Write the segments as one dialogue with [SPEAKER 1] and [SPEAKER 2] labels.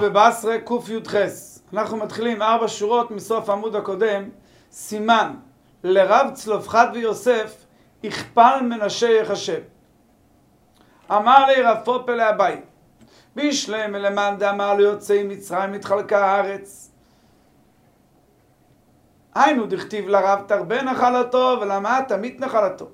[SPEAKER 1] בבשרה קי"ח. אנחנו מתחילים 4 שורות מסוף העמוד הקודם. סימן לרב צלופחד ויוסף הכפל מנשה יחשב. אמר לי רב פופל לאביי בישלם למאן דאמר ליוצאי מצרים נתחלקה הארץ. היינו דכתיב לרב תרבה נחלתו ולמעט תמית נחלתו.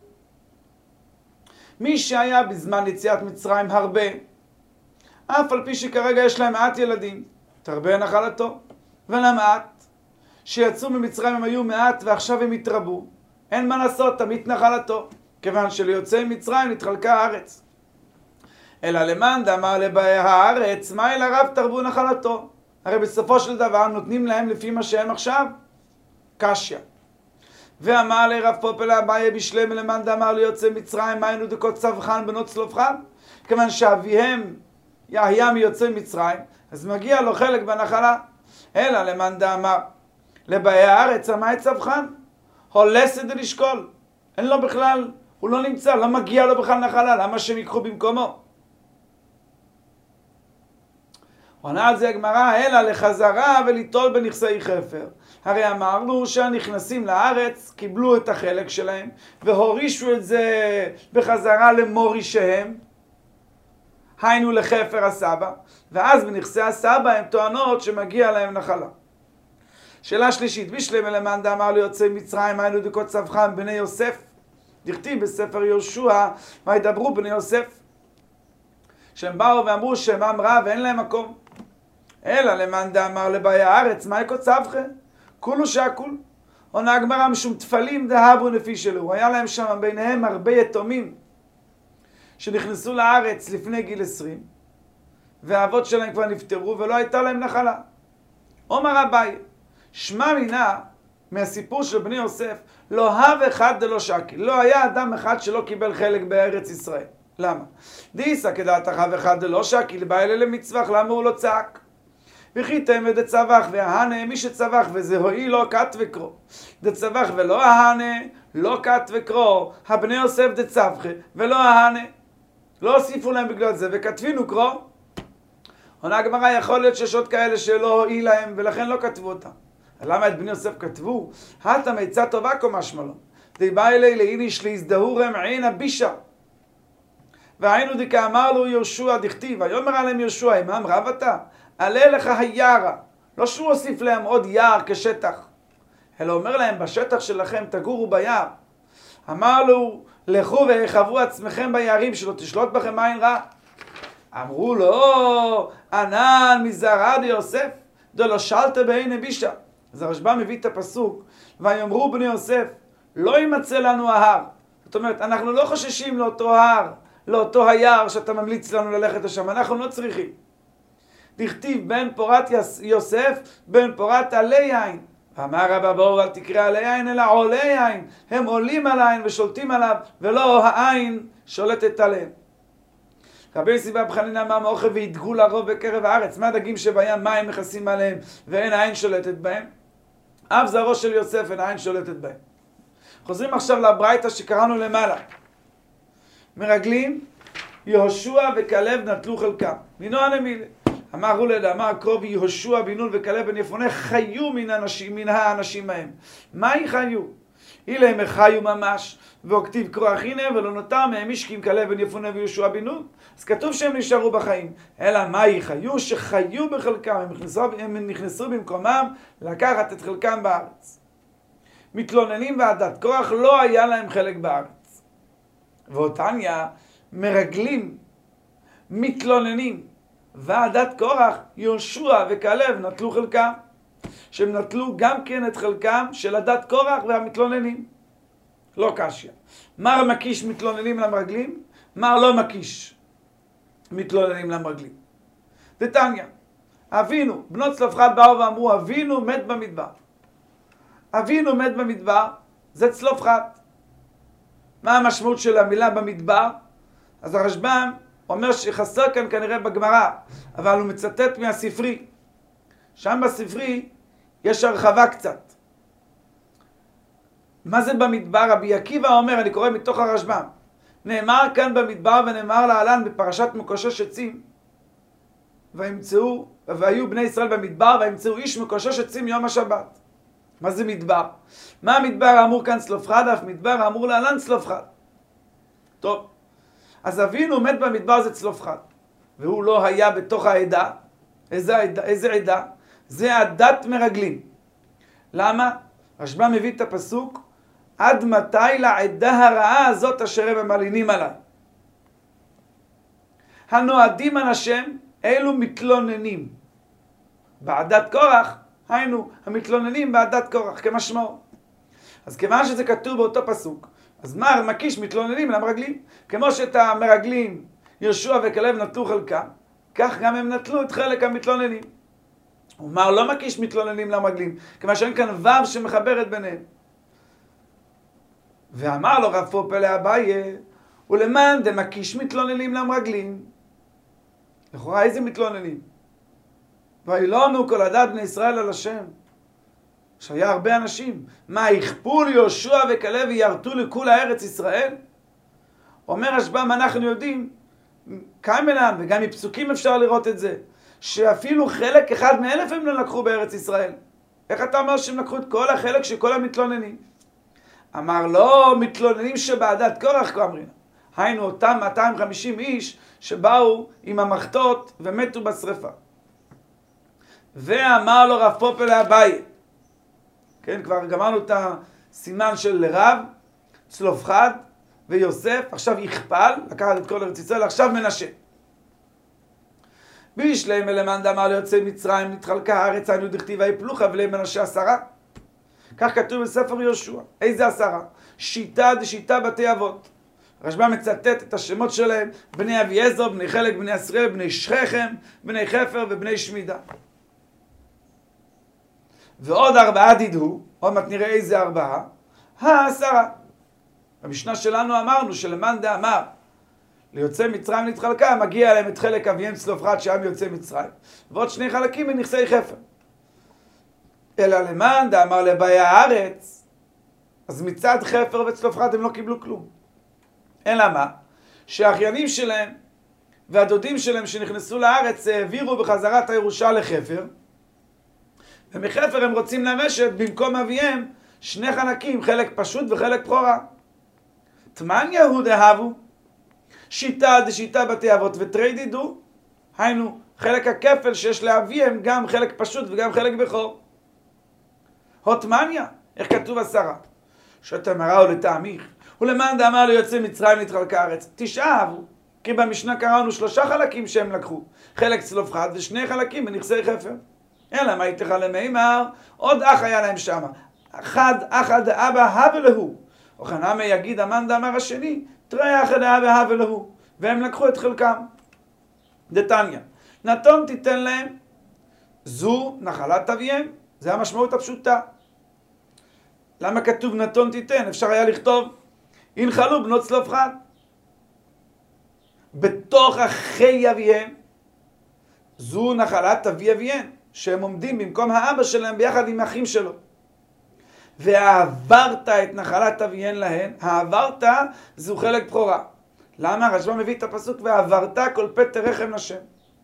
[SPEAKER 1] מי שהיה בזמן יציאת מצרים הרבה, אף על פי שכרגע יש להם מעט ילדים, תרבה נחלתו, ולמעט שיצאו ממצרים הם היו מעט ועכשיו הם התרבו, אין מה לעשות, תמית נחלתו, כיוון שליוצאי מצרים נתחלקה הארץ. אלא למאן דאמר לבאי הארץ, מה אל הרב תרבו נחלתו? הרי בסופו של דבר נותנים להם לפי מה שהם עכשיו, קשיא. ואמר לרב פופל לאביי בישלם למאן דאמר ליוצאי מצרים, מה היינו דקות צווחן בנות צלופחד? כיוון שאביהם היה מיוצאי מצרים, אז מגיע לו חלק בנחלה. אלא למאן דאמר לבאי הארץ, מה את צווחן? הולסת לשקול. אין לו בכלל, הוא לא נמצא, לא מגיע לו בכלל נחלה, למה שהם ייקחו במקומו? עונה על זה הגמרא, אלא לחזרה וליטול בנכסי חפר. הרי אמרנו שהנכנסים לארץ קיבלו את החלק שלהם והורישו את זה בחזרה למורישיהם, היינו לחפר הסבא, ואז בנכסי הסבא הם טוענות שמגיע להם נחלה. שאלה שלישית, בישלם למאן דאמר ליוצאי מצרים, היינו דקות צווחן בני יוסף, דכתיב בספר יהושע, מה ידברו בני יוסף? שהם באו ואמרו שמם רע ואין להם מקום. אלא למאן דאמר לבאי הארץ, מה יקות צווחן? כולו שהכול. עונה הגמרא משום תפלים דהבו נפי שלו. היה להם שם ביניהם הרבה יתומים שנכנסו לארץ לפני גיל 20, והאבות שלהם כבר נפטרו ולא הייתה להם נחלה. אומר אביי, שמע מינה מהסיפור של בני יוסף, לא הב אחד דלא שקיל. לא היה אדם אחד שלא קיבל חלק בארץ ישראל. למה? דיסא כדעת הב אחד דלא שקיל, בא אלה למצווח, למה הוא לא צעק? וכי תמא דצווח וההנה, מי שצווח וזה הועיל לו קט וקרו. דצווח ולא ההנה, לא קט וקרו. הבני יוסף דצווחי ולא ההנה. לא הוסיפו להם בגלל זה, וכתבינו קרו. עונה הגמרא, יכול להיות שיש עוד כאלה שלא הועיל להם, ולכן לא כתבו אותם. למה את בני יוסף כתבו? הטה מיצה טובה כה משמע לו. דיבא אלי לאיניש להזדהורם עינה בישה. והיינו דקה אמר לו יהושע דכתיב, ויאמר עליהם יהושע, עמם רב אתה? עלה לך היערה. לא שהוא הוסיף להם עוד יער כשטח, אלא אומר להם, בשטח שלכם תגורו ביער. אמר לו, לכו ויחברו עצמכם ביערים, שלא תשלוט בכם עין רע. אמרו לו, ענן מזרע דיוסף, דלא שלטה בעיני בישה. אז הרשב"ם מביא את הפסוק, ויאמרו בני יוסף, לא יימצא לנו ההר. זאת אומרת, אנחנו לא חוששים לאותו הר, לאותו היער שאתה ממליץ לנו ללכת לשם, אנחנו לא צריכים. דכתיב בן פורת יוסף, בן פורת עלי יין. אמר רבא בואו אל תקרא עלי יין אלא עולי יין. הם עולים על העין ושולטים עליו, ולא העין שולטת עליהם. רבי סיבא בחנינא אמר מאוכל וידגו לרוב בקרב הארץ. מה הדגים שבים, מה הם מכסים עליהם ואין העין שולטת בהם? אף זרעו של יוסף אין העין שולטת בהם. חוזרים עכשיו לברייתא שקראנו למעלה. מרגלים, יהושע וכלב נטלו חלקם. מינו הנמילה. אמר הולד, אמר קרוב יהושע בן נון וכלב בן יפונה חיו מן האנשים מהם. מה חיו? אלה הם חיו ממש, וכתיב קרוח הנה ולא נותר מהם איש כי אם כלב בן יפונה ויהושע בן נון. אז כתוב שהם נשארו בחיים. אלא מה חיו? שחיו בחלקם, הם נכנסו במקומם לקחת את חלקם בארץ. מתלוננים ועדת קרוח לא היה להם חלק בארץ. ואותניה מרגלים, מתלוננים, ועדת קורח, יהושע וכלב נטלו חלקם, שהם נטלו גם כן את חלקם של עדת קורח והמתלוננים. לא קשיא. מר מקיש מתלוננים למרגלים, מר לא מקיש מתלוננים למרגלים. דתניא, אבינו, בנות צלופחד באו ואמרו, אבינו מת במדבר. אבינו מת במדבר, זה צלופחד. מה המשמעות של המילה במדבר? אז הרשב"ם אומר שחסר כאן כנראה בגמרא, אבל הוא מצטט מהספרי. שם בספרי יש הרחבה קצת. מה זה במדבר? רבי עקיבא אומר, אני קורא מתוך הרשב"ם, נאמר כאן במדבר ונאמר להלן בפרשת מקושש עצים, וימצאו והיו בני ישראל במדבר וימצאו איש מקושש עצים יום השבת. מה זה מדבר? מה המדבר האמור כאן צלופחד? אף מדבר האמור להלן צלופחד. טוב, אז אבינו מת במדבר זה צלופחד, והוא לא היה בתוך העדה. איזה עדה? זה עדת מרגלים. למה? רשב"ם מביא את הפסוק, עד מתי לעדה הרעה הזאת אשר הם מלינים עליי. הנועדים על השם אלו מתלוננים. בעדת קורח, היינו המתלוננים בעדת קורח כמשמעו. אז כיוון שזה כתוב באותו פסוק, אז מה מקיש מתלוננים למרגלים? כמו שאת המרגלים יהושע וכלב נטלו חלקם, כך גם הם נטלו את חלק המתלוננים. הוא אמר לא מקיש מתלוננים למרגלים, כיוון שאין כאן וו שמחברת ביניהם. ואמר לו רב פופא לאביי, ולמאן דמקיש מתלוננים למרגלים. לכאורה איזה מתלוננים? וילונו כל עדת בני ישראל על השם. שהיה הרבה אנשים. מה, יכפו ליהושע וכלב וירתו לכול הארץ ישראל? אומר רשב"ם, אנחנו יודעים, קיימלן, וגם מפסוקים אפשר לראות את זה, שאפילו חלק אחד מאלף הם לא לקחו בארץ ישראל. איך אתה אומר שהם לקחו את כל החלק של כל המתלוננים? אמר לא, מתלוננים שבעדת קורח כאמרין. היינו אותם 250 איש שבאו עם המחתות ומתו בשריפה. ואמר לו רב פופא לאביי, כן, כבר גמרנו את הסימן של רב, צלופחד ויוסף, עכשיו יכפל, לקחת את כל ארץ ישראל, עכשיו מנשה. בישלם אלמנד אמר ליוצאי מצרים, נתחלקה הארץ, היינו דכתיב ויפלו חבלי מנשה 10. כך כתוב בספר יהושע. איזה 10? שיטה דשיטה בתי אבות. רשב"ם מצטט את השמות שלהם, בני אביעזר, בני חלק, בני ישראל, בני שכחם, בני חפר ובני שמידה. ועוד 4 דידו, עוד מעט נראה איזה 4, 10. במשנה שלנו אמרנו שלמאן דאמר ליוצאי מצרים נתחלקה, מגיע להם את חלק אביהם צלופחד שעם יוצאי מצרים, ועוד 2 חלקים מנכסי חפר. אלא למאן דאמר לבאי הארץ, אז מצד חפר וצלופחד הם לא קיבלו כלום. אלא מה? שהאחיינים שלהם והדודים שלהם שנכנסו לארץ העבירו בחזרת הירושה לחפר, ומחפר הם רוצים לרשת במקום אביהם 2 חלקים, חלק פשוט וחלק בכורה. תמניה הוא דהבו, שיטה דשיטה בתי אבות ותרי דידו, היינו חלק הכפל שיש לאביהם גם חלק פשוט וגם חלק בכור. הוטמניה, איך כתוב 10? שתמרה הוא לטעמיך, ולמאן דאמר ליוצאי מצרים נתחלקה הארץ, 9 אהבו, כי במשנה קראנו 3 חלקים שהם לקחו, חלק צלופחד ו2 חלקים בנכסי חפר. אלא מה יתך למימר, עוד אח היה להם שם, אחד דאבא הווה להו, או חנמי יגיד המאן דאמר השני, תראה אחד דאבא הווה להו, והם לקחו את חלקם. דתניא, נתון תיתן להם, זו נחלת אביהם, זה המשמעות הפשוטה. למה כתוב נתון תיתן? אפשר היה לכתוב, ינחלו בנות צלופחד. בתוך אחי אביהם, זו נחלת אבי אביהם, שהם עומדים במקום האבא שלהם ביחד עם האחים שלו. והעברת את נחלת אביהם להן, העברת זו חלק בכורה. למה? רשב"ם מביא את הפסוק, והעברת כל פטר רחם לשם.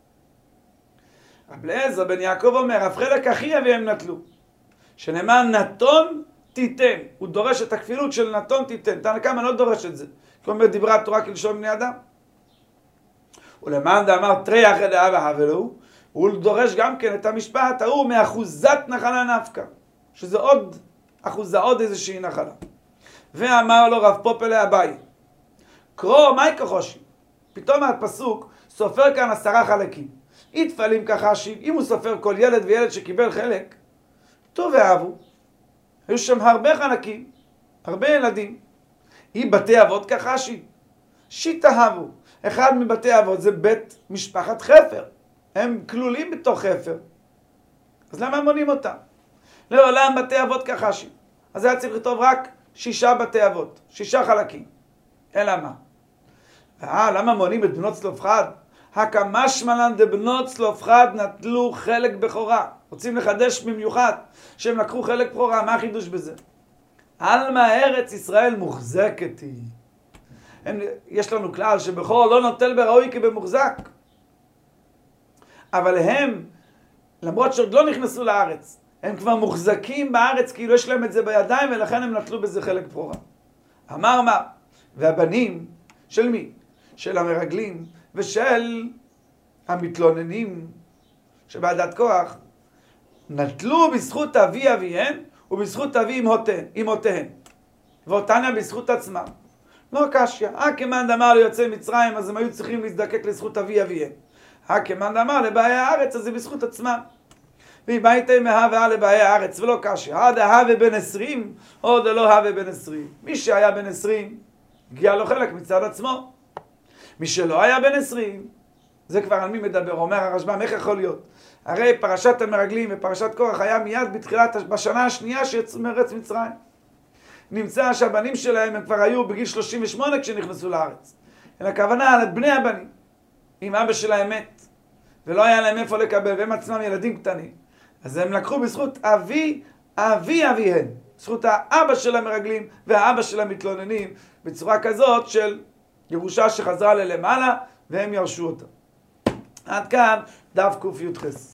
[SPEAKER 1] רב אליעזר בן יעקב אומר, אף חלק אחי אביהם נטלו. שנאמר נתון תיתן. הוא דורש את הכפילות של נתון תיתן. תנא קמא לא דורש את זה. כלומר דיברה התורה כלשון בני אדם. ולמאן דאמר תרי אחי דאבא הווה להו, הוא דורש גם כן את המשפט ההוא מאחוזת נחלה נפקא, שזה עוד אחוזה, עוד איזושהי נחלה. ואמר לו רב פופא לאביי, קרוא מאי כחושי, פתאום הפסוק סופר כאן 10 חלקים. יתפלים כחשי, אם הוא סופר כל ילד וילד שקיבל חלק, טוב ואהבו. היו שם הרבה חלקים, הרבה ילדים. היא בתי אבות כחשי, שיתאהבו. אחד מבתי אבות זה בית משפחת חפר. הם כלולים בתוך חפר. אז למה מונים אותם? לעולם בתי אבות כחשי. אז היה צריך לכתוב רק 6 בתי אבות, 6 חלקים. אלא מה? למה מונים את בנות צלופחד? הקמשמלן דבנות צלופחד נטלו חלק בכורה. רוצים לחדש במיוחד שהם לקחו חלק בכורה. מה החידוש בזה? עלמא ארץ ישראל מוחזקת היא. יש לנו כלל שבכור לא נוטל בראוי כבמוחזק. אבל הם למרות שעוד לא נכנסו לארץ, הם כבר מוחזקים בארץ כאילו יש להם את זה בידיים, ולכן הם נטלו בזה חלק בכורה. אמר מה? והבנים של מי? של המרגלים ושל המתלוננים שבעדת כוח נטלו בזכות אבי אביהן ובזכות אבי אמותיהן, ואותנה בזכות עצמם. לא קשיא. כמאן דאמר ליוצאי מצרים, אז הם היו צריכים להזדקק לזכות אבי אביהם. כמאן דאמר לבאי הארץ, אז זה בזכות עצמם. ואם הייתם מהווה לבאי הארץ ולא קשיא, דהווה בן 20 או דלא הווה בן 20. מי שהיה בן 20 הגיע לו חלק מצד עצמו. מי שלא היה בן 20, זה כבר על מי מדבר. אומר הרשב"ם, איך יכול להיות? הרי פרשת המרגלים ופרשת קורח היה מיד בשנה השנייה שיצאו מארץ מצרים. נמצא שהבנים שלהם הם כבר היו בגיל 38 כשנכנסו לארץ. אלא הכוונה על בני הבנים. אם אבא שלהם מת ולא היה להם איפה לקבל והם עצמם ילדים קטנים, אז הם לקחו בזכות אבי אביהן, בזכות האבא של המרגלים והאבא של המתלוננים, בצורה כזאת של ירושה שחזרה ללמעלה והם ירשו אותה. עד כאן דף קי"ח.